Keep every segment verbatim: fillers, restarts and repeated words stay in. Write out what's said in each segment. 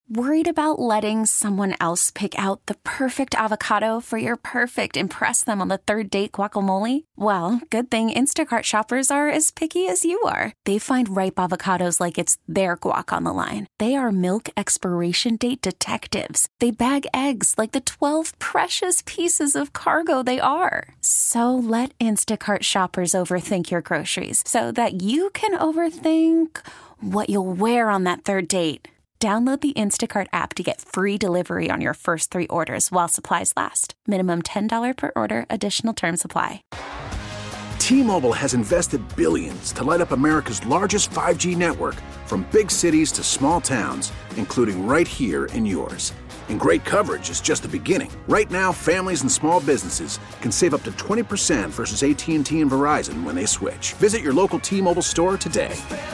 Worried about letting someone else pick out the perfect avocado for your perfect impress them on the third date guacamole? Well, good thing Instacart shoppers are as picky as you are. They find ripe avocados like it's their guac on the line. They are milk expiration date detectives. They bag eggs like the twelve precious pieces of cargo they are. So let Instacart shoppers overthink your groceries so that you can overthink what you'll wear on that third date. Download the Instacart app to get free delivery on your first three orders while supplies last. Minimum ten dollars per order. Additional terms apply. T-Mobile has invested billions to light up America's largest five G network, from big cities to small towns, including right here in yours. And great coverage is just the beginning. Right now, families and small businesses can save up to twenty percent versus A T and T and Verizon when they switch. Visit your local T-Mobile store today.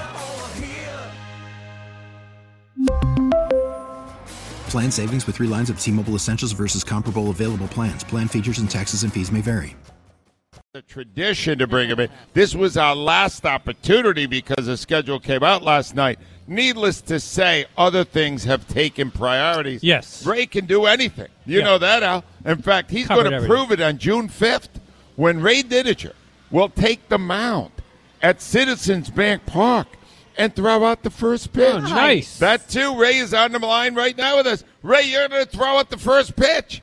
Plan savings with three lines of T-Mobile Essentials versus comparable available plans. Plan features and taxes and fees may vary. The tradition to bring him in. This was our last opportunity because the schedule came out last night. Needless to say, other things have taken priorities. Yes. Ray can do anything. You yeah. know that, Al. In fact, he's Covered going to everything. prove it on June fifth when Ray Didinger will take the mound at Citizens Bank Park and throw out the first pitch. Oh, nice. That, too, Ray is on the line right now with us. Ray, you're going to throw out the first pitch.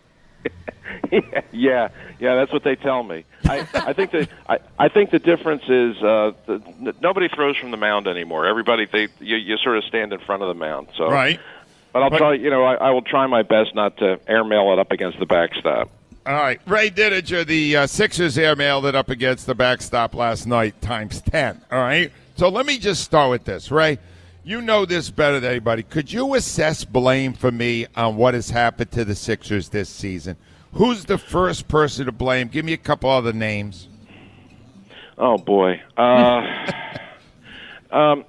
yeah, yeah, that's what they tell me. I, I think the I, I think the difference is uh, the, n- nobody throws from the mound anymore. Everybody, they you, you sort of stand in front of the mound. So, right. But I'll but, try. You know, I, I will try my best not to airmail it up against the backstop. All right, Ray Didinger, the uh, Sixers airmailed it up against the backstop last night, times ten. All right. So let me just start with this, Ray. You know this better than anybody. Could you assess blame for me on what has happened to the Sixers this season? Who's the first person to blame? Give me a couple other names. Oh boy. Uh, um,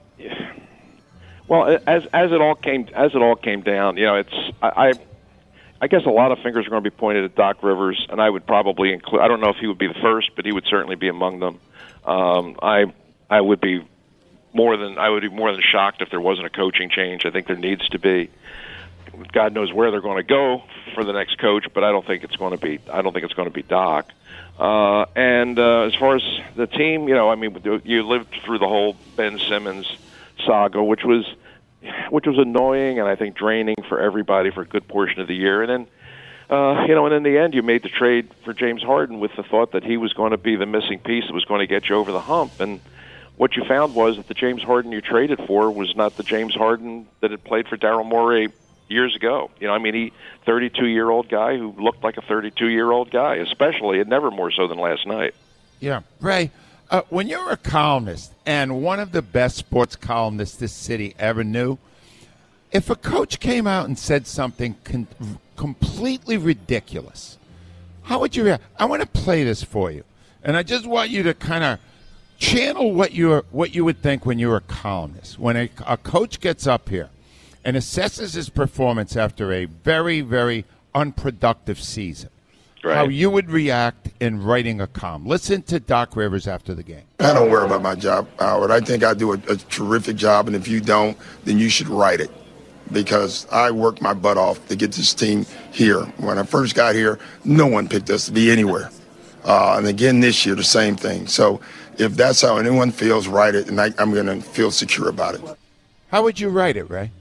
well, as as it all came as it all came down, you know, it's I. I I guess a lot of fingers are going to be pointed at Doc Rivers, and I would probably include. I don't know if he would be the first, but he would certainly be among them. Um, I I would be more than I would be more than shocked if there wasn't a coaching change. I think there needs to be. God knows where they're going to go for the next coach, but I don't think it's going to be. I don't think it's going to be Doc. Uh, and uh, as far as the team, you know, I mean, you lived through the whole Ben Simmons saga, which was. which was annoying and I think draining for everybody for a good portion of the year. And then, uh, you know, and in the end, you made the trade for James Harden with the thought that he was going to be the missing piece that was going to get you over the hump. And what you found was that the James Harden you traded for was not the James Harden that had played for Daryl Morey years ago. You know, I mean, he thirty-two-year-old guy who looked like a thirty-two-year-old guy, especially, and never more so than last night. Yeah, Ray. Uh, when you're a columnist, and one of the best sports columnists this city ever knew, if a coach came out and said something con- completely ridiculous, how would you react? I want to play this for you, and I just want you to kind of channel what you what you would think when you're a columnist. When a, a coach gets up here and assesses his performance after a very, very unproductive season, right. How you would react in writing a column. Listen to Doc Rivers after the game. I don't worry about my job, Howard. I think I do a, a terrific job, and if you don't, then you should write it, because I worked my butt off to get this team here. When I first got here, no one picked us to be anywhere. Uh, and again this year, the same thing. So if that's how anyone feels, write it, and I, I'm going to feel secure about it. How would you write it, Ray?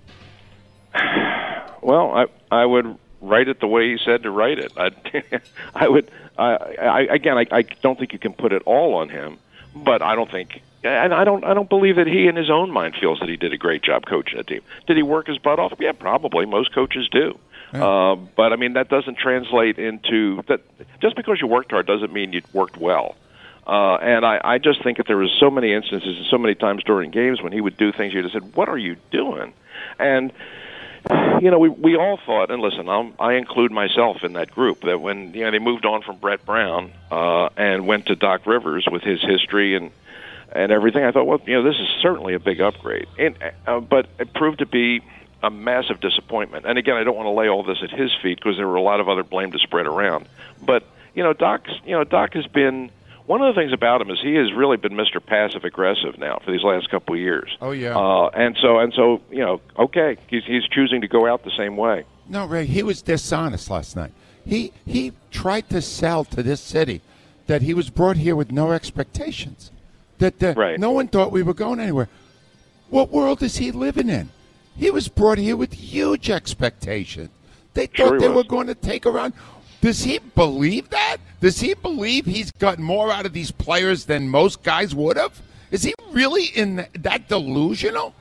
Well, I I would write it the way he said to write it. I'd, I would. I, I again, I, I don't think you can put it all on him, but I don't think, and I don't. I don't believe that he, in his own mind, feels that he did a great job coaching a team. Did he work his butt off? Yeah, probably. Most coaches do. Yeah. Uh, but I mean, that doesn't translate into that. Just because you worked hard doesn't mean you worked well. Uh, and I, I just think that there was so many instances and so many times during games when he would do things you just said, "What are you doing?" And you know, we we all thought, and listen, I'm, I include myself in that group, that when you know they moved on from Brett Brown uh, and went to Doc Rivers with his history and and everything, I thought, well, you know, this is certainly a big upgrade. And uh, but it proved to be a massive disappointment. And again, I don't want to lay all this at his feet because there were a lot of other blame to spread around. But you know, Doc's you know Doc has been one of the things about him is he has really been Mister Passive Aggressive now for these last couple of years. Oh yeah. Uh, and so and so you know, okay, he's he's choosing to go out the same way. No, Ray, he was dishonest last night. He he tried to sell to this city that he was brought here with no expectations, that uh, right. no one thought we were going anywhere. What world is he living in? He was brought here with huge expectations. They thought sure they was. were going to take around. Does he believe that? Does he believe he's gotten more out of these players than most guys would have? Is he really in that delusional?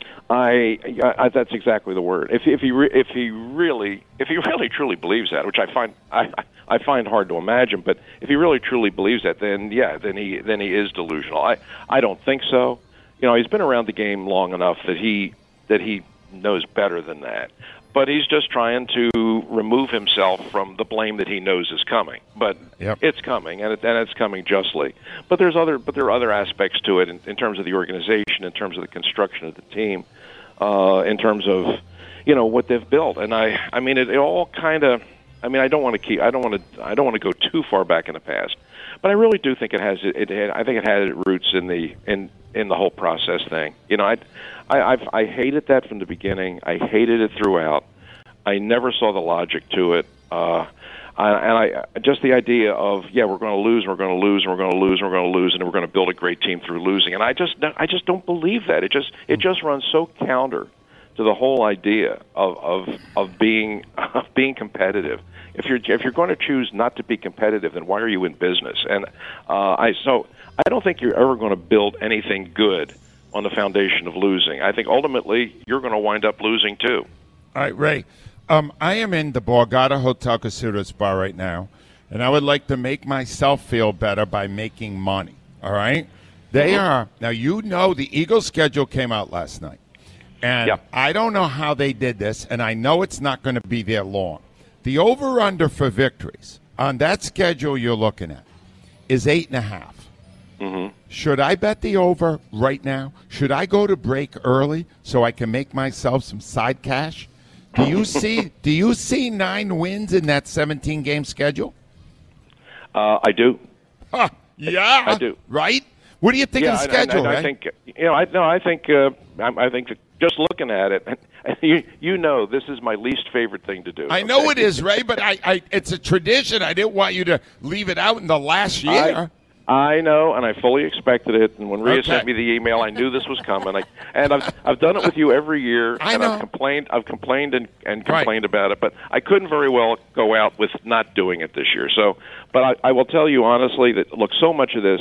I, I that's exactly the word. If if he re, if he really if he really truly believes that, which I find I I find hard to imagine, but if he really truly believes that, then yeah, then he then he is delusional. I I don't think so. You know, he's been around the game long enough that he that he knows better than that. But he's just trying to remove himself from the blame that he knows is coming. But yep. it's coming, and, it, and it's coming justly. But there's other, but there are other aspects to it in, in terms of the organization, in terms of the construction of the team, uh, in terms of, you know, what they've built. And I, I mean, it, it all kind of. I mean, I don't want to keep. I don't want to. I don't want to go too far back in the past. But I really do think it has. It, it I think it had roots in the in in the whole process thing. You know, I, I I've, I hated that from the beginning. I hated it throughout. I never saw the logic to it. Uh, I, and I just the idea of yeah, we're going to lose, and we're going to lose, and we're going to lose, and we're going to lose, and we're going to build a great team through losing. And I just I just don't believe that. It just it just runs so counter to the whole idea of of of being of being competitive. If you're if you're going to choose not to be competitive, then why are you in business? And uh, I so I don't think you're ever going to build anything good on the foundation of losing. I think ultimately you're going to wind up losing too. All right, Ray. Um, I am in the Borgata Hotel Casinos bar right now, and I would like to make myself feel better by making money. All right, they mm-hmm. are now. You know the Eagles' schedule came out last night, and yep. I don't know how they did this, and I know it's not going to be there long. The over/under for victories on that schedule you're looking at is eight and a half. Mm-hmm. Should I bet the over right now? Should I go to break early so I can make myself some side cash? Do you see? Do you see nine wins in that seventeen game schedule? Uh, I do. Huh, yeah, I do. Right? What do you think yeah, of the schedule? And, and, and right? I think you know. I no. I think. Uh, I, I think that just looking at it, you you know, this is my least favorite thing to do. I okay? know it is, Ray, but I, I, it's a tradition. I didn't want you to leave it out in the last year. I, I know, and I fully expected it. And when Rhea Okay. sent me the email, I knew this was coming. I, and I've I've done it with you every year, I and know. I've complained. I've complained and, and Right. complained about it, but I couldn't very well go out with not doing it this year. So, but I, I will tell you honestly that look, so much of this.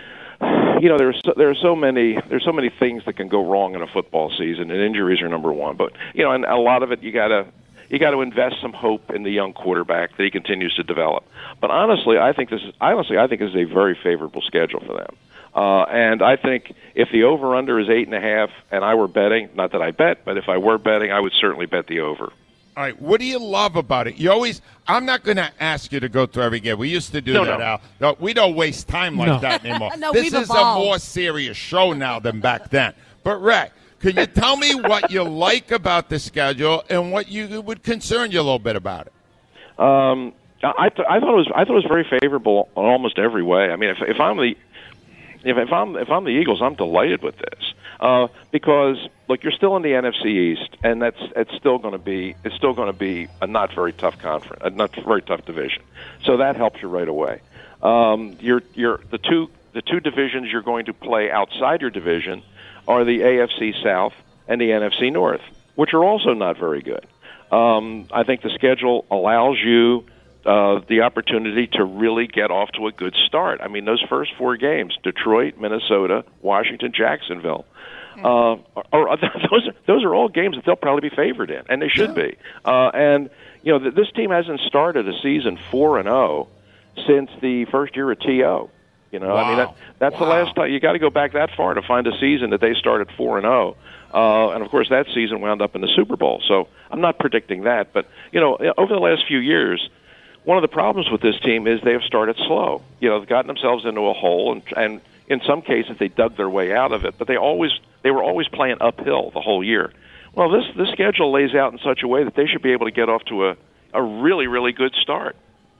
You know, there's so, there are so many there's so many things that can go wrong in a football season, and injuries are number one. But you know, and a lot of it you gotta you got to invest some hope in the young quarterback that he continues to develop. But honestly, I think this is honestly I think this is a very favorable schedule for them. Uh, and I think if the over/under is eight and a half, and I were betting, not that I bet, but if I were betting, I would certainly bet the over. All right, what do you love about it? You always, I'm not going to ask you to go through every game. We used to do No, that, no. Al. No, we don't waste time like No. that anymore. No, this we've is evolved. a more serious show now than back then. But, Ray, can you tell me what you like about the schedule and what you would concern you a little bit about it? Um, I, th- I thought it was I thought it was very favorable in almost every way. I mean, if, if I'm the if, if I'm if I'm the Eagles, I'm delighted with this uh, because look, you're still in the N F C East, and that's it's still going to be it's still going to be a not very tough conference, a not very tough division. So that helps you right away. Um, you're you're the two the two divisions you're going to play outside your division are the A F C South and the N F C North, which are also not very good. Um, I think the schedule allows you uh, the opportunity to really get off to a good start. I mean, those first four games, Detroit, Minnesota, Washington, Jacksonville, uh, are, are, those, those are all games that they'll probably be favored in, and they should Yeah. be. Uh, and, you know, th- this team hasn't started a season four and oh since the first year of T O You know, I mean, that, Wow. that's the Wow. last time. You got to go back that far to find a season that they started four and oh Uh, and of course, that season wound up in the Super Bowl. So I'm not predicting that, but you know, over the last few years, one of the problems with this team is they have started slow. You know, they've gotten themselves into a hole, and and in some cases they dug their way out of it. But they always they were always playing uphill the whole year. Well, this this schedule lays out in such a way that they should be able to get off to a a really really good start.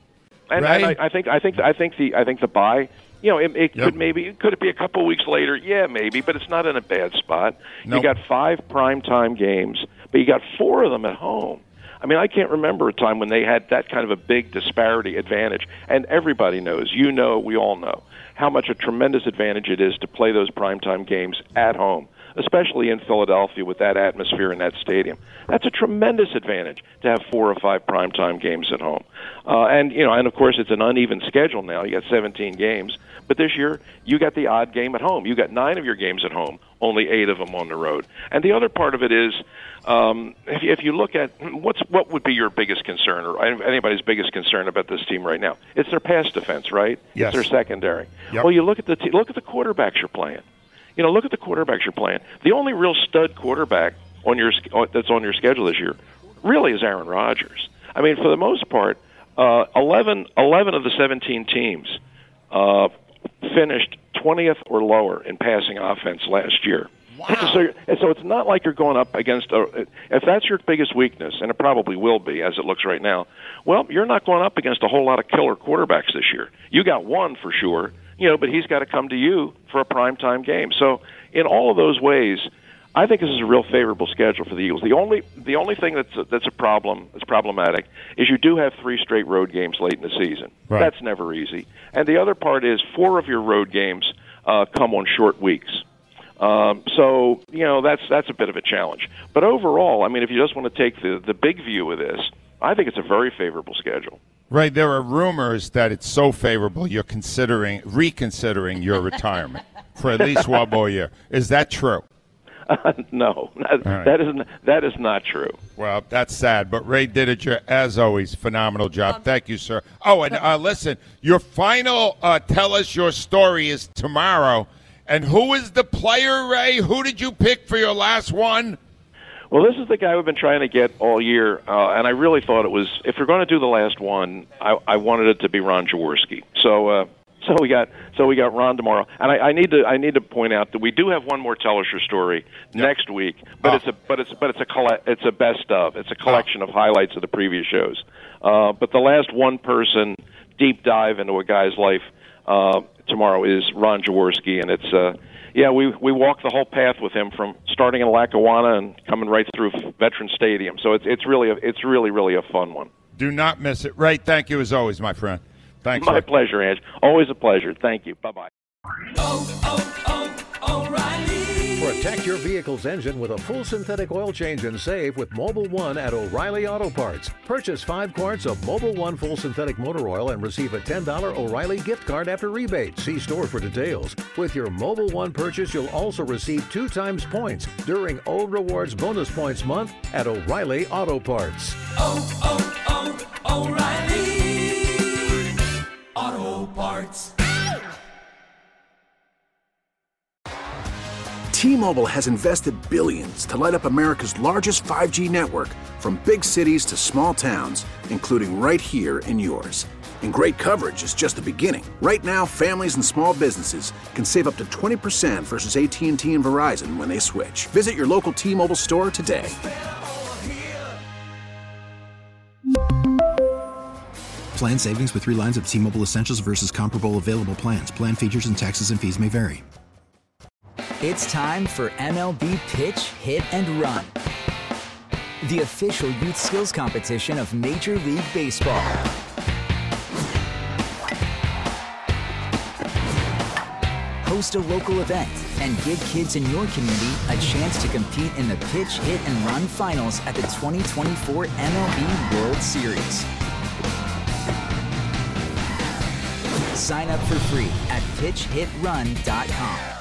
and, right? and I, I think I think I think the I think the bye. You know, it, it Yep. could maybe could it be a couple weeks later? Yeah, maybe, but it's not in a bad spot. Nope. You got five primetime games, but you got four of them at home. I mean, I can't remember a time when they had that kind of a big disparity advantage. And everybody knows, you know, we all know, how much a tremendous advantage it is to play those primetime games at home, especially in Philadelphia with that atmosphere in that stadium. That's a tremendous advantage to have four or five primetime games at home. Uh, and, you know, and of course it's an uneven schedule now. You got seventeen games. But this year, you got the odd game at home. You got nine of your games at home, only eight of them on the road. And the other part of it is, um, if, you, if you look at what's what would be your biggest concern, or anybody's biggest concern about this team right now, it's their pass defense, right? Yes. It's their secondary. Yep. Well, you look at the t- look at the quarterbacks you're playing. You know, look at the quarterbacks you're playing. The only real stud quarterback on your that's on your schedule this year really is Aaron Rodgers. I mean, for the most part, uh, eleven, eleven of the seventeen teams uh, finished twentieth or lower in passing offense last year. Wow. So, so it's not like you're going up against a, if that's your biggest weakness, and it probably will be as it looks right now, well, you're not going up against a whole lot of killer quarterbacks this year. You got one for sure, you know, but he's got to come to you for a primetime game. So in all of those ways, I think this is a real favorable schedule for the Eagles. The only the only thing that's a, that's a problem, that's problematic, is you do have three straight road games late in the season. Right. That's never easy. And the other part is four of your road games uh, come on short weeks. Um, so, you know, that's that's a bit of a challenge. But overall, I mean, if you just want to take the, the big view of this, I think it's a very favorable schedule. Right, there are rumors that it's so favorable you're considering reconsidering your retirement for at least one more year. Is that true? Uh, no, that, right. that is that is not true. Well, that's sad. But Ray Didinger, as always, phenomenal job. Thank you, sir. Oh, and uh, listen, your final uh, tell us your story is tomorrow. And who is the player, Ray? Who did you pick for your last one? Well, this is the guy we've been trying to get all year, uh, and I really thought it was, if you're going to do the last one, I, I wanted it to be Ron Jaworski. So, uh, so we got, so we got Ron tomorrow, and I, I need to, I need to point out that we do have one more Tell Us Your Story Yep. next week, but Oh. it's a, but it's, but it's a, colle- it's a best of, it's a collection of highlights of the previous shows. Uh, but the last one person deep dive into a guy's life uh, tomorrow is Ron Jaworski, and it's. Uh, Yeah, we we walked the whole path with him from starting in Lackawanna and coming right through Veterans Stadium. So it's it's really a, it's really really a fun one. Do not miss it. Ray, thank you as always, my friend. Thanks. My Ray. pleasure, Ange. Always a pleasure. Thank you. Bye bye. Oh, oh, oh, O'Reilly. Protect your vehicle's engine with a full synthetic oil change and save with Mobil one at O'Reilly Auto Parts. Purchase five quarts of Mobil one full synthetic motor oil and receive a ten dollars O'Reilly gift card after rebate. See store for details. With your Mobil one purchase, you'll also receive two times points during O Rewards Bonus Points Month at O'Reilly Auto Parts. Oh, oh, oh, O'Reilly Auto Parts. T-Mobile has invested billions to light up America's largest five G network, from big cities to small towns, including right here in yours. And great coverage is just the beginning. Right now, families and small businesses can save up to twenty percent versus A T and T and Verizon when they switch. Visit your local T-Mobile store today. Plan savings with three lines of T-Mobile Essentials versus comparable available plans. Plan features and taxes and fees may vary. It's time for M L B Pitch, Hit, and Run, the official youth skills competition of Major League Baseball. Host a local event and give kids in your community a chance to compete in the Pitch, Hit, and Run finals at the twenty twenty-four M L B World Series. Sign up for free at pitch hit run dot com.